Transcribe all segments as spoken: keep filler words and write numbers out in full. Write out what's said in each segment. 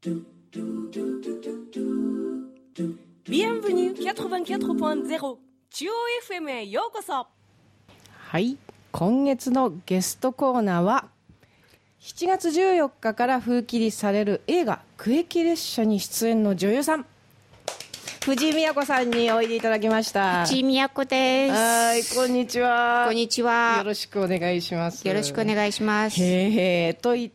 Bienvenue きゅうじゅうよんてんゼロ中央 エフエム へようこそ。 はい、今月のゲストコーナーはしちがつじゅうよっかから封切りされる映画苦役列車に出演の女優さん、藤井美也子さんにおいでいただきました。 藤井美也子です。 はい、こんにちは。 こんにちは。 よろしくお願いします。 よろしくお願いします。 へーへーと言って、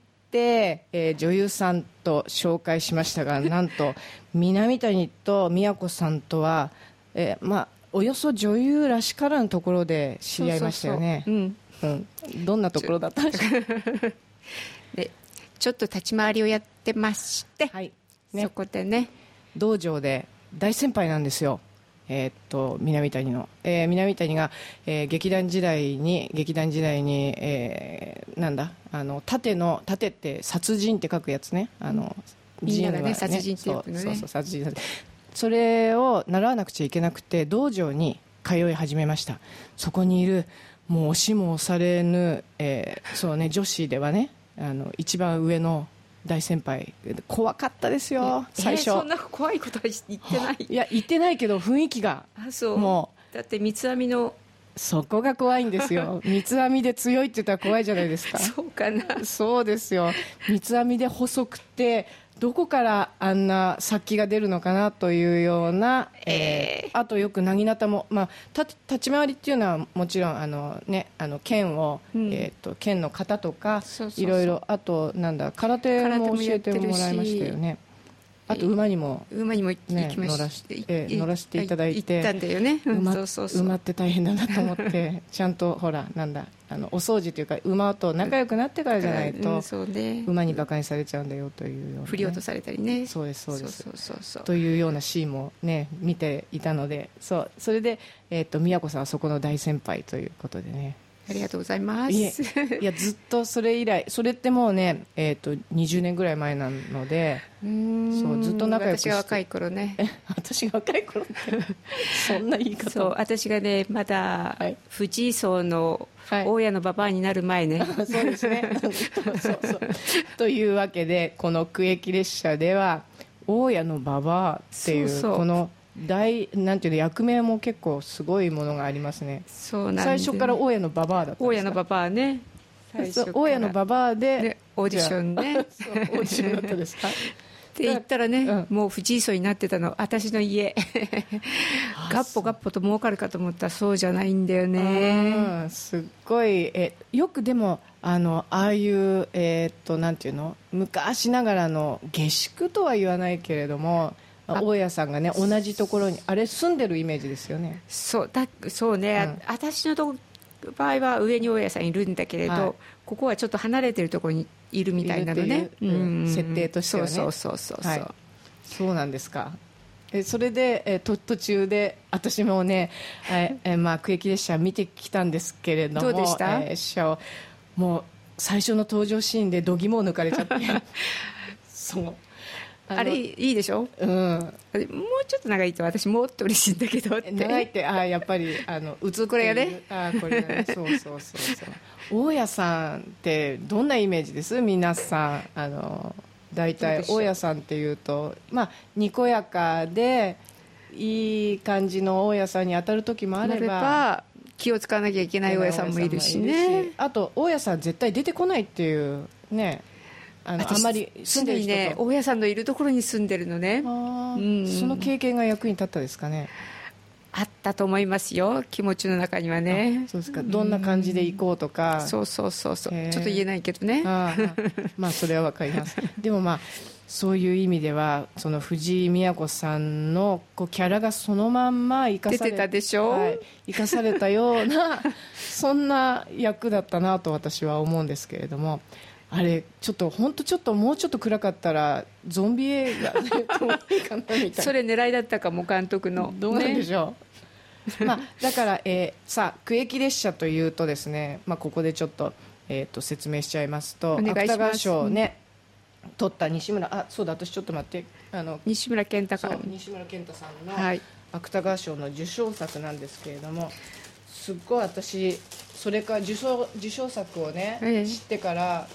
えー、女優さんと紹介しましたが、なんと南谷と美也子さんとは、えー、まあおよそ女優らしからぬところで知り合いましたよね。 そうそうそう、うんうん、どんなところだったんでしょうでちょっと立ち回りをやってまして、 はいね、 そこでね道場で大先輩なんですよ、えー、っと南谷の、えー、南谷が、えー、劇団時代に劇団時代に、えー、なんだあの盾の盾って殺人って書くやつね、あの、 うん、みんながね殺人ってよくね、 そうそうそう殺人、それを習わなくちゃいけなくて道場に通い始めました。そこにいるもう押しも押されぬ、えーそうね、女子ではね、あの一番上の大先輩、怖かったですよ最初。 えー、そんな怖いことは言ってない。 いや言ってないけど雰囲気が、 あそうもうだって三つ編みのそこが怖いんですよ三つ編みで強いって言ったら怖いじゃないですか。 そうかな。 そうですよ、三つ編みで細くてどこからあんな殺気が出るのかなというような、えーえー、あとよく薙刀も、まあ、立ち回りっていうのはもちろんあの、ね、あの剣を、うんえー、と剣の型とかそうそうそういろいろ、あとなんだ空手も教えてもらいましたよね。あと馬にも、 ね、馬にも行きました、 乗らし、えー、乗らせていただいて行ったんだよね、うん、 馬、 そうそうそう、 馬って大変だなと思ってちゃんとほらなんだあのお掃除というか馬と仲良くなってからじゃないと、うんそうね、馬に馬鹿にされちゃうんだよというような、ね、 振り落とされたりね。 そうですそうです、 そうそうそうそうというようなシーンもね見ていたので、そうそれで、えー、と宮子さんはそこの大先輩ということでね、 ありがとうございます。 いえいやずっとそれ以来、それってもうね、えー、とにじゅうねんぐらい前なので、 うーんそうずっと仲良くして、 私が若い頃ね私が若い頃ってそんな言い方。 そう私がねまだ、はい、藤井荘の大家のババアになる前ね、 はい、そうですねそうそうというわけでこの苦役列車では大家のババアっていう、そうそうこの大なんていうの役名も結構すごいものがありますね。 そうなんで最初から大家のババアだったんですか。 大家のババアね、 大家のババアで、 ね、オーディションねそうオーディションだったですかって言ったらね、うん、もう藤井荘になってたの私の家ガッポガッポと儲かるかと思ったらそうじゃないんだよね。 すっごいえよくでもあのああいう、えー、っとなんていうの昔ながらの下宿とは言わないけれども大家さんがね同じところにあれ住んでるイメージですよね。 そうだそうね、うん、私のと場合は上に大家さんいるんだけれど、はい、ここはちょっと離れてるところにいるみたいなのね、 うん、設定としてはね。 そうそうそうそうそう、はい、 そうなんですか。えそれで、えと途中で私もね、ええまあ、苦役列車見てきたんですけれども、 どうでした？ えー、もう最初の登場シーンで度肝を抜かれちゃってそうあれいいでしょ、うん、もうちょっと長いと私もっと嬉しいんだけどって。 長いってあやっぱりあの映っているこれがねあこれがねそうそうそうそう大家さんってどんなイメージです？皆さんあの大体大家さんっていうと、まあ、にこやかでいい感じの大家さんに当たる時もあれば気を使わなきゃいけない大家さんもいるしね。 あと大家さん絶対出てこないっていうね、あのあんまり住んでる人と、 ね、大家さんのいるところに住んでるのね、 うん、その経験が役に立ったですかね。 あったと思いますよ、気持ちの中にはね。 そうですか。どんな感じで行こうとか、 うん、そうそうそうそう、ちょっと言えないけどね。 あまあそれは分かりますでもまあそういう意味ではその藤井美也子さんのこうキャラがそのまんま生かされ出てたでしょ、 はい、生かされたようなそんな役だったなと私は思うんですけれども、あれちょっと本当ちょっともうちょっと暗かったらゾンビ映画でもいいかなみたいなそれ狙いだったかも監督の。 どうなんでしょう、ねまあ、だから、えー、さあ苦役列車というとですね、まあ、ここでちょっと、えー、と説明しちゃいますと、 お願いします。 芥川賞をね取った西村あそうだ私ちょっと待ってあの西村健太さん西村健太さんの芥川賞の受賞作なんですけれども、すっごい私それから受賞受賞作をね、ええ、知ってから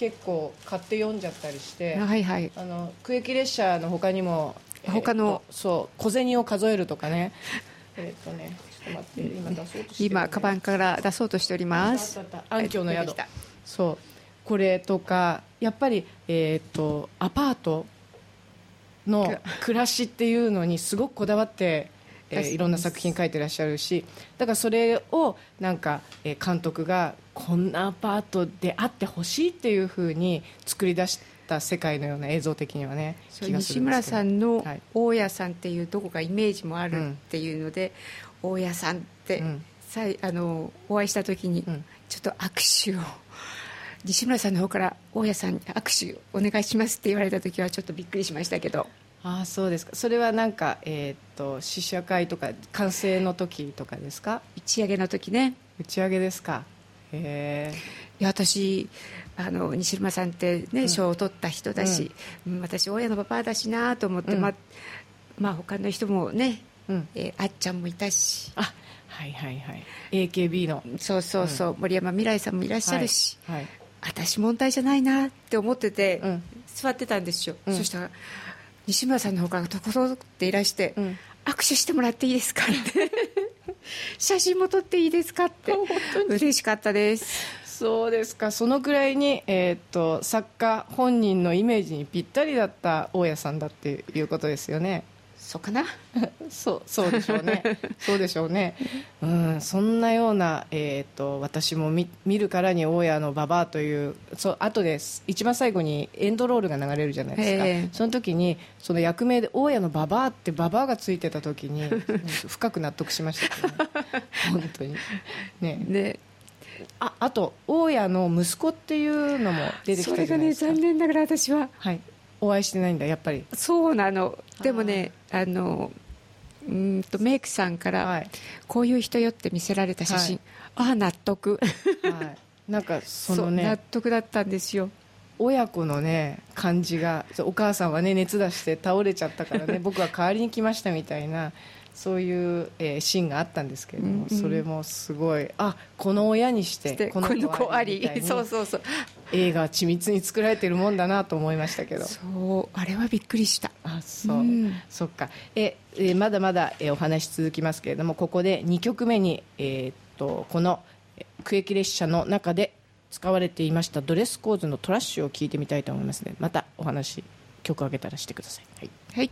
結構買って読んじゃったりして、 はいはい、 あの区域列車の他にも他の、 えー、そう小銭を数えるとかねえっとねちょっと待って今出そうとしてる、ね、 今カバンから出そうとしております。 暗渠の宿、そうこれとかやっぱり、えー、とアパートの暮らしっていうのにすごくこだわって、えー、いろんな作品書いてらっしゃるし、だからそれをなんか、えー、監督がこんなアパートであってほしいっていうふうに作り出した世界のような映像的にはね気がするんですけど、 西村さんの大家さんっていうどこかイメージもあるっていうので、うん、大家さんって、うん、さあのお会いした時にちょっと握手を、西村さんの方から大家さんに握手お願いしますって言われた時はちょっとびっくりしましたけど。 ああそうですか。それはなんか、えー、っと試写会とか完成の時とかですか？ 打ち上げの時ね。 打ち上げですか。へえ。 いや私あの西村さんってね、うん、賞を取った人だし、うん、私大家のパパだしなと思って、うん、ま, まあ他の人もね、うんえー、あっちゃんもいたし、 あはいはいはい エーケービー のそうそうそう、うん、森山未來さんもいらっしゃるし、はいはい、私問題じゃないなって思ってて、うん、座ってたんですよ、うん、そしたら西村さんの方からところっていらして、うん、握手してもらっていいですかって写真も撮っていいですかって嬉しかったです。 そうですか。そのくらいに、えー、っと作家本人のイメージにぴったりだった大家さんだっていうことですよね。 そうかなそう、そうでしょうねそうでしょうね、うん、そんなような、えー、と私も 見, 見るからに大家のババアというそう後です一番最後にエンドロールが流れるじゃないですか、えー、その時にその役名で大家のババアってババアがついてた時に深く納得しましたけど、ね、本当にねね。 あ, あと大家の息子っていうのも出てきたじゃないですか。 それがね残念ながら私は、 はい、お会いしてないんだやっぱり。 そうなの。でもねあのうんとメイクさんから、はい、こういう人よって見せられた写真、はい、ああ納得、 はい、なんかそのね納得だったんですよ。 親子のね感じが、お母さんはね熱出して倒れちゃったからね僕は代わりに来ましたみたいなそういう、えー、シーンがあったんですけれども、うんうん、それもすごい、あこの親にしてこの子ありみたいにそうそうそう映画は緻密に作られているもんだなと思いましたけど、 そうあれはびっくりした。 あそう、うん、そっか。ええまだまだ、えお話続きますけれども、ここでにきょくめに、えー、っとこの区域列車の中で使われていましたドレスコードのトラッシュを聞いてみたいと思いますので、またお話曲を上げたらしてください。はい、 はい。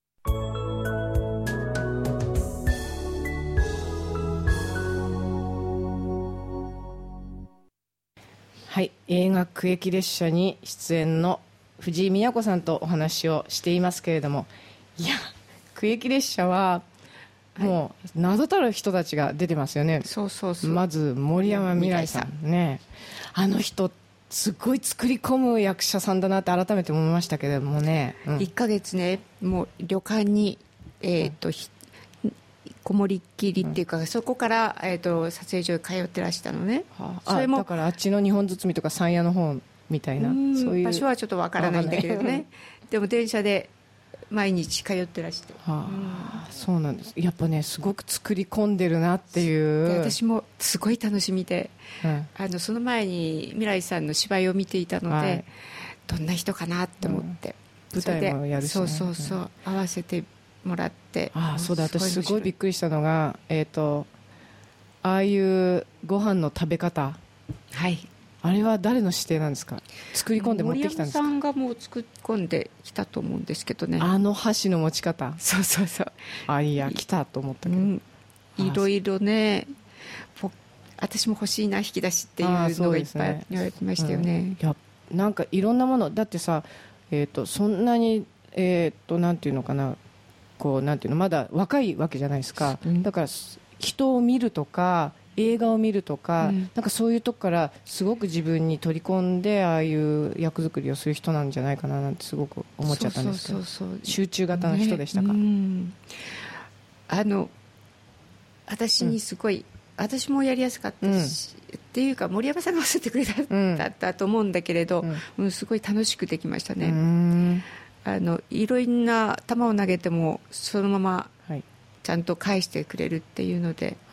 はい、映画区域列車に出演の藤井都さんとお話をしていますけれども、いや区域列車はもう名だたる人たちが出てますよね。 そうそうそう。 まず森山未來さんね、あの人すごい作り込む役者さんだなって改めて思いましたけれどもね、 うん、いっかげつねもう旅館に、えーとうんこもりっきりっていうか、うん、そこから、えー、と撮影所に通ってらしたのね、 はあ、それもだからあっちの日本包みとか山谷の方みたいな、 うんそういう場所はちょっとわからないんだけどねでも電車で毎日通ってらして、 はあうん、そうなんです。やっぱねすごく作り込んでるなっていう。 で私もすごい楽しみで、うん、あのその前に未来さんの芝居を見ていたので、はい、どんな人かなって思って、 うん、舞台もやるし、ね、 そうそうそう、うん、合わせてもらって。 ああそうだ、私すごいびっくりしたのが、えーと、ああいうご飯の食べ方、 はい、 あれは誰の指定なんですか？作り込んで持ってきたんですか？ 森山さんがもう作り込んできたと思うんですけどね。 あの箸の持ち方、 そうそうそう、 あいや来たと思ったけど、うん、 いろいろね私も欲しいな引き出しっていうのがいっぱい言われてましたよね。 うん、いやなんかいろんなものだってさ、えーと、そんなに、えーと、なんていうのかな、こうなんていうのまだ若いわけじゃないですか、うん、だから人を見るとか映画を見るとか、うん、なんかそういうとこからすごく自分に取り込んでああいう役作りをする人なんじゃないかななんてすごく思っちゃったんですけど、そうそうそうそう、集中型の人でしたか？ね、うん、 あの私にすごい、うん、私もやりやすかったし、うん、っていうか森山さんが教えてくれた、うん、だったと思うんだけれど、うん、すごい楽しくできましたね。うん、あのいろんな球を投げてもそのままちゃんと返してくれるっていうので、 はあ、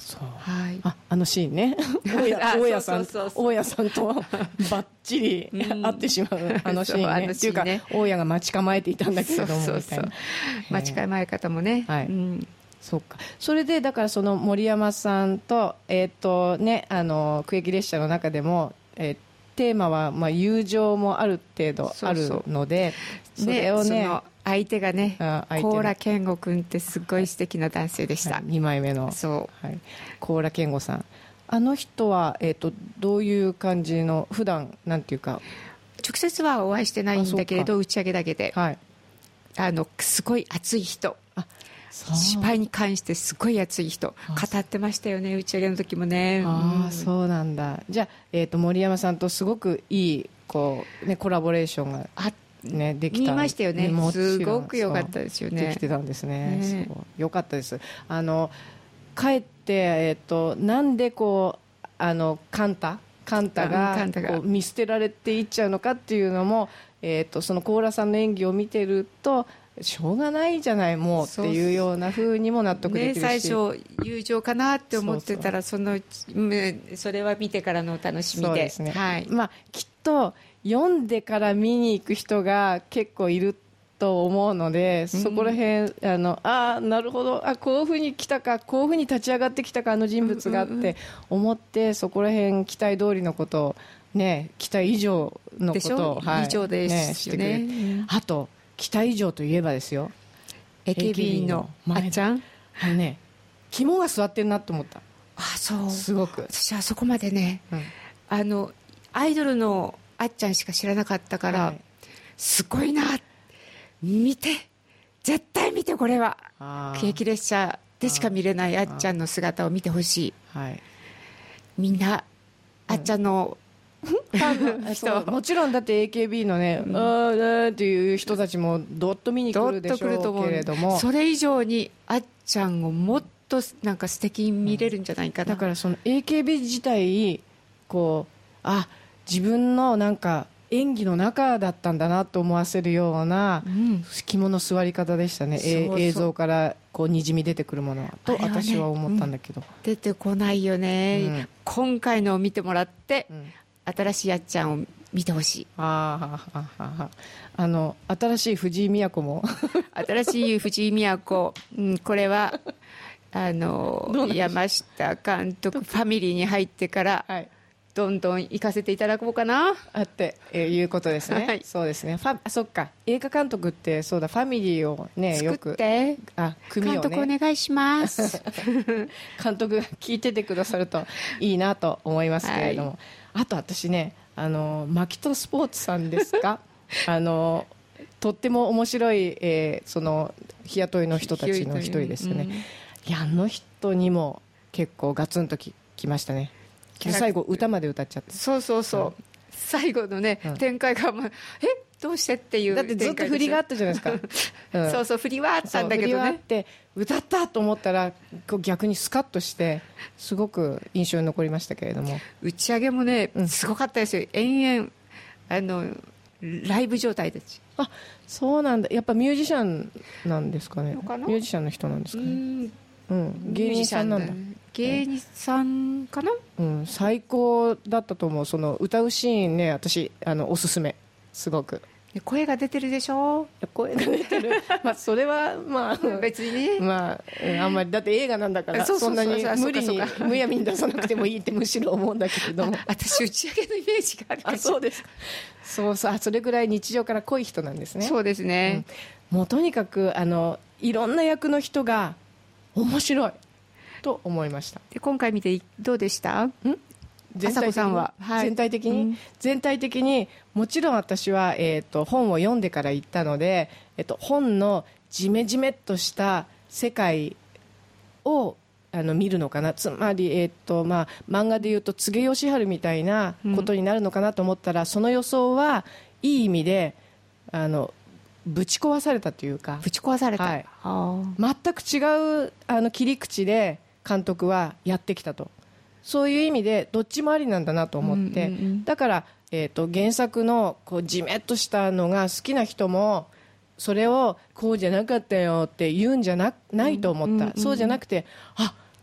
そう、 はい、 あ, あのシーンね大家さんそうそうそうそう大家さんとバッチリ会ってしまう、うん、あのシーンねあのシーンねっていうか大家が待ち構えていたんだけれどもそうそうそうみたいな待ち構え方もね、 はい、 うん、 そうか。それでだからその森山さんと、えーとね、あの区域列車の中でも、えー、テーマはまあ友情もある程度あるので、 そうそう、 それをね、 その相手がね高良健吾君ってすごい素敵な男性でした、 はい、にまいめのそう、 はい、高良健吾さん、あの人は、えーとどういう感じの普段なんていうか直接はお会いしてないんだけれど打ち上げだけで、 はい、 あのすごい熱い人、 あ芝居に関してすごい熱い人語ってましたよね、打ち上げの時もね。 あ、 うん、 そうなんだ。じゃあ、えーと森山さんとすごくいいこう、ね、コラボレーションがあね、できた。 見ましたよね。すごく良かったですよね。 できてたんですね。 ね、 そう良かったです。あの帰って、えー、となんでこうあのカンタカンタがこう見捨てられていっちゃうのかっていうのも、えー、とその高良さんの演技を見てるとしょうがないじゃないもうっていうような風にも納得できるし、 ね、最初友情かなって思ってたら、そのそれは見てからのお楽しみで、 そうですね、 はい、 まあ、きっと読んでから見に行く人が結構いると思うので、そこら辺、うん、あのあなるほど、あこういうふうに来たか、こういうふうに立ち上がってきたかあの人物がって思って、うんうん、そこら辺期待通りのことを、ね、期待以上のことを、 はい、以上ですよね、 ね、してくれる。あと期待以上といえばですよ、 エーケービー のあっちゃん、 あのね、肝が座ってるなと思った。 あ、そう、 すごく私はそこまでね、うん、あのアイドルのあっちゃんしか知らなかったから、はい、すごいな、見て、絶対見て、これはケーキ列車でしか見れないあっちゃんの姿を見てほしい、はい、みんなあっちゃんの、うん、ファンの人もちろんだって エーケービー のね、うん、あーっていう人たちもどっと見に来るでしょうけれども、 それ以上にあっちゃんをもっとなんか素敵に見れるんじゃないかな、 うん、だからその エーケービー 自体こう、あ、自分のなんか演技の中だったんだなと思わせるような肝の座り方でしたね、うん、映像からこうにじみ出てくるものはと私は思ったんだけど、ね、 うん、出てこないよね、うん、今回のを見てもらって、うん、新しいあっちゃんを見てほしい。 ああああの新しい藤井都も新しい藤井都、うん、これはあの山下監督ファミリーに入ってから、はい、どんどん行かせていただこうかなあって、えー、いうことですね、はい、そうですね、ファあそっか、映画監督ってそうだ、ファミリーをねよく作ってあ組を、ね、 監督お願いします監督が聞いててくださるといいなと思いますけれども、はい、あと私ね、あのマキトスポーツさんですかあのとっても面白い、えー、その日雇いの人たちの一人ですよね、うん、いや、あの人にも結構ガツンと き, きましたね。最後歌まで歌っちゃって、 そうそうそう、うん、最後のね、うん、展開が、まあ、えどうしてっていうだってずっと振りがあったじゃないですか、 うん、そうそう振りはあったんだけどね、振りはあって歌ったと思ったらこう逆にスカッとしてすごく印象に残りましたけれども、 打ち上げもね、うん、すごかったですよ、延々あのライブ状態です。 あ、そうなんだ、やっぱミュージシャンなんですかね、ミュージシャンの人なんですかね、うんうん、芸人さんなんだ、 芸人さんかな、 うん、最高だったと思う、その歌うシーンね、私あのおすすめ、すごく声が出てるでしょ、 声が出てるまあそれはまあ別にね、 まあ、あんまりだって映画なんだからそんなに無理にむやみに出さなくてもいいってむしろ思うんだけれども私打ち上げのイメージがあるからあ、そうですか、そうそう、それぐらい日常から濃い人なんですね。 そうですね、 うん、もうとにかくあのいろんな役の人が面白いと思いました。 で今回見てどうでした？ん全体的にさんは、 はい、全体的に、うん、全体的にもちろん私は、えー、と本を読んでから行ったので、えー、と本のジメジメっとした世界をあの見るのかな、つまり、えーとまあ、漫画でいうと柘植義治みたいなことになるのかなと思ったら、うん、その予想はいい意味であのぶち壊されたというか、 ぶち壊された、はい、 全く違うあの切り口で監督はやってきたと、そういう意味でどっちもありなんだなと思って、うんうんうん、だから、えーと、原作のこうジメッとしたのが好きな人もそれをこうじゃなかったよって言うんじゃ な, ないと思った、うんうんうん、そうじゃなくて、あ、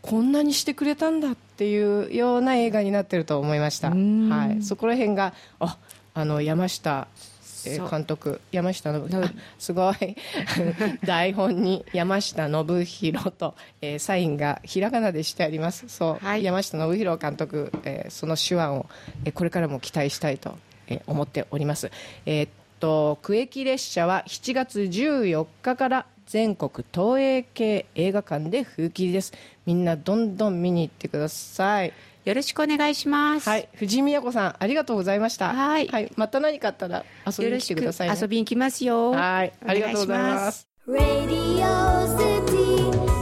こんなにしてくれたんだっていうような映画になってると思いました。はい、そこら辺がああの山下監督、山下信弘、すごい台本に山下信弘と、えー、サインがひらがなでしてあります。そう、はい、山下信弘監督、えー、その手腕を、えー、これからも期待したいと、えー、思っております。えー、っと区域列車はしちがつじゅうよっかから全国東映系映画館で封切りです。みんなどんどん見に行ってください。 よろしくお願いします。 はい、藤井美也子さんありがとうございました。 はい、 はい、また何かあったら遊びに来てくださいね。 遊びに来ますよ。 はい、ありがとうございます。 ラディオシティ